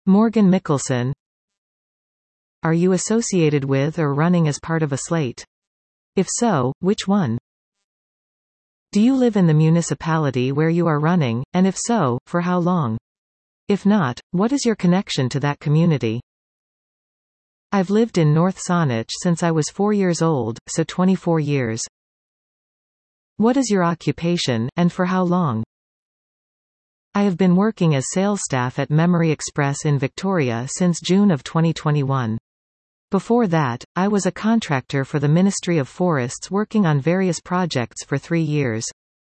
Morgan Mickelson. Are you associated with or running as part of a slate? If so, which one? Do you live in the municipality where you are running, and if so, for how long? If not, what is your connection to that community? I've lived in North Saanich since I was 4 years old, so 24 years. What is your occupation, and for how long? I have been working as sales staff at Memory Express in Victoria since June of 2021. Before that, I was a contractor for the Ministry of Forests working on various projects for 3 years.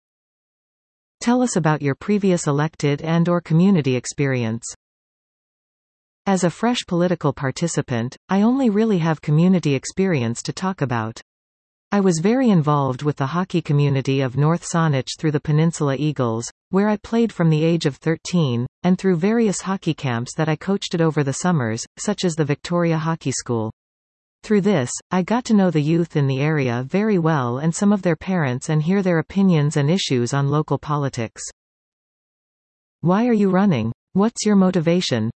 Tell us about your previous elected and/or community experience. As a fresh political participant, I only really have community experience to talk about. I was very involved with the hockey community of North Saanich through the Peninsula Eagles, where I played from the age of 13, and through various hockey camps that I coached at over the summers, such as the Victoria Hockey School. Through this, I got to know the youth in the area very well and some of their parents and hear their opinions and issues on local politics. Why are you running? What's your motivation?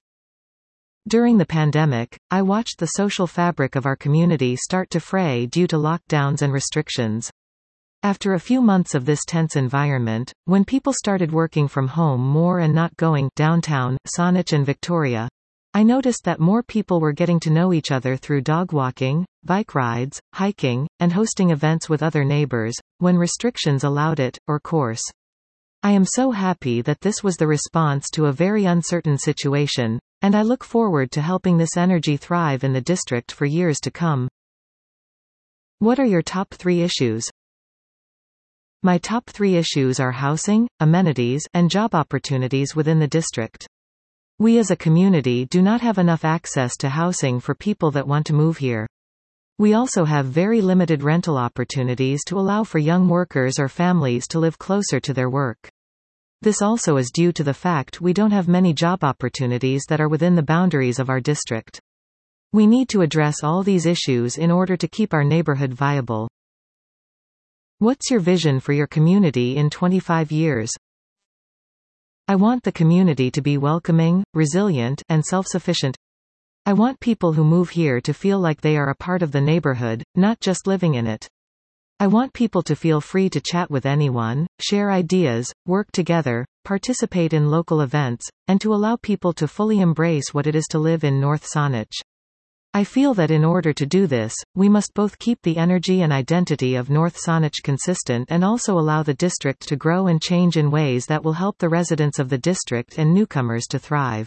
During the pandemic, I watched the social fabric of our community start to fray due to lockdowns and restrictions. After a few months of this tense environment, when people started working from home more and not going downtown, Saanich and Victoria, I noticed that more people were getting to know each other through dog walking, bike rides, hiking, and hosting events with other neighbors, when restrictions allowed it, of course. I am so happy that this was the response to a very uncertain situation, and I look forward to helping this energy thrive in the district for years to come. What are your top 3 issues? My top 3 issues are housing, amenities, and job opportunities within the district. We as a community do not have enough access to housing for people that want to move here. We also have very limited rental opportunities to allow for young workers or families to live closer to their work. This also is due to the fact we don't have many job opportunities that are within the boundaries of our district. We need to address all these issues in order to keep our neighborhood viable. What's your vision for your community in 25 years? I want the community to be welcoming, resilient, and self-sufficient. I want people who move here to feel like they are a part of the neighborhood, not just living in it. I want people to feel free to chat with anyone, share ideas, work together, participate in local events, and to allow people to fully embrace what it is to live in North Saanich. I feel that in order to do this, we must both keep the energy and identity of North Saanich consistent and also allow the district to grow and change in ways that will help the residents of the district and newcomers to thrive.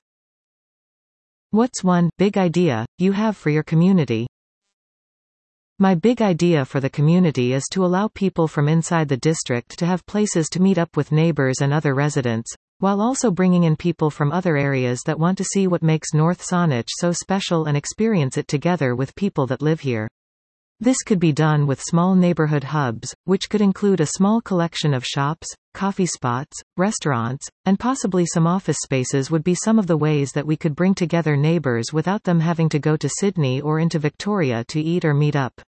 What's one big idea you have for your community? My big idea for the community is to allow people from inside the district to have places to meet up with neighbors and other residents, while also bringing in people from other areas that want to see what makes North Saanich so special and experience it together with people that live here. This could be done with small neighborhood hubs, which could include a small collection of shops, coffee spots, restaurants, and possibly some office spaces would be some of the ways that we could bring together neighbors without them having to go to Sydney or into Victoria to eat or meet up.